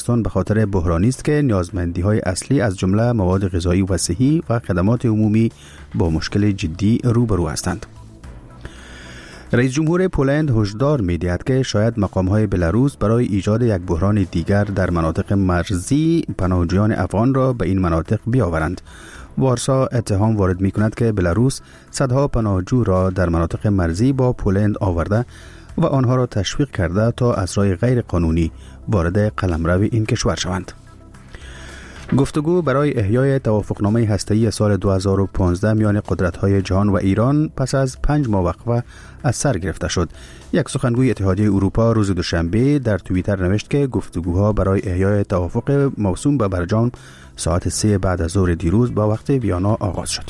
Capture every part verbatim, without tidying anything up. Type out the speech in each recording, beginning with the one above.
به خاطر بحرانی است که نیازمندی‌های اصلی از جمله مواد غذایی و صحی و خدمات عمومی با مشکل جدی روبرو هستند. رئیس جمهور پولند هشدار می‌دهد که شاید مقام‌های بلاروس برای ایجاد یک بحران دیگر در مناطق مرزی پناهجویان افغان را به این مناطق بیاورند. وارسا اتهام وارد می‌کند که بلاروس صدها پناهجو را در مناطق مرزی با پولند آورده و آنها را تشویق کرده تا از راه غیر قانونی وارد قلمرو این کشور شوند. گفتگو برای احیای توافقنامه هسته‌ای سال دو هزار و پانزده میان قدرت‌های جهان و ایران پس از پنج ماه وقفه از سر گرفته شد. یک سخنگوی اتحادیه اروپا روز دوشنبه در توییتر نوشت که گفتگوها برای احیای توافق موسوم به برجام ساعت سه بعد از ظهر دیروز با وقت ویانا آغاز شد.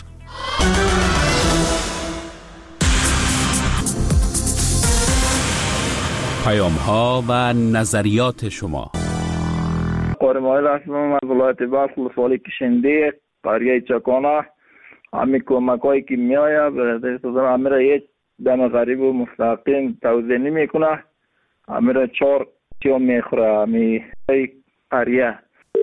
پیام‌ها و نظریات شما. قرمای رسمم از ولایت بلخ لسوالی کشنده قریه چکانه همی کمکایی که میایه برای سازم همی را یک دم غریب و مستقیم توضیح نمی کنه. همی را چار چیا میخوره همی قریه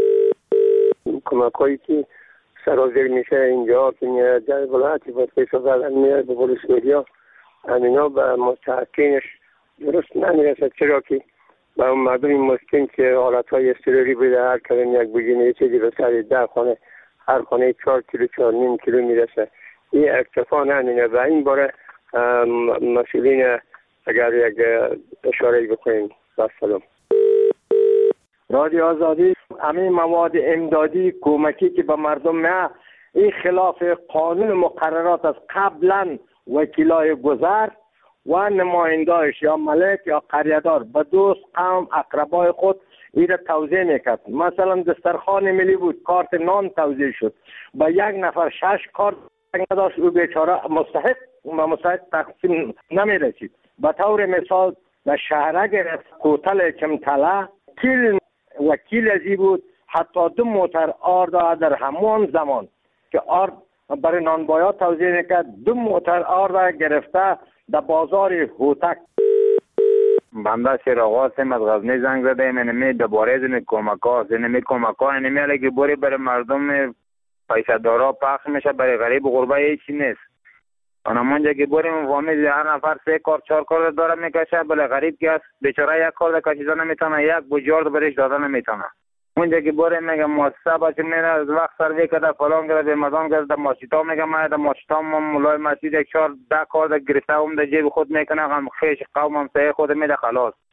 کمکایی که سرازیر میشه اینجا که میاد در ولایتی باید پیسا زدن میاد به پولیس میدیا همینا به مستحقینش درست نمیرسد، چرا که به اون مردم مسکین که حالتهای اضطراری بوده هر کلم یک بگینه یه چیزی به سر ده خانه هر خانه چهار کیلو چهار نیم کیلو میرسه. این اکتفا نمینه و این باره مسئولین اگر یک اشاره بکنیم. سلام رادیو آزادی. همین مواد امدادی کمکی که به مردم میه این خلاف قانون مقررات از قبلا وکیلای گذر و نمایندهش یا ملک یا قریه‌دار به دوست قوم اقربای خود این را توزیع میکرد. مثلا دسترخوان ملی بود کارت نان توزیع شد با یک نفر شش کارت نداشت او بیچاره مستحق و مستحق تقسیم نمیرسید. به طور مثال در شهرک کوتل کمتله کیل وکیل ازی بود حتی دو موتر آرد در همون زمان که آرد برای نانبایا توزیع میکرد دو موتر آرد گرفته در بازار هوتک. بنده شیراغ هستم از غزنی زنگ زده ایم اینمی دوباره زنی کمک ها زنمی کمک ها اینمی علی که بوری برای مردم پیسه دارا پخش میشه برای غریب و غربه هیچی نیست. آنمانجا که بوری فامیل هر نفر سه کار چهار کار داره میکشه برای غریب که است بیچاره یک کار کشیده نمیتونه یک بجارد برش داده نمیتونه. اونجا که بوری میگه مؤسسه باشه میره از وقت سروی کرده فلان کرده به مردم کرده ماشیتا میگه ما در ماشیتا ما مولای مسجد یک چهار ده کار گرفته هم در جیب خود میکنه هم خیش قوم هم سه خود میده خلاص.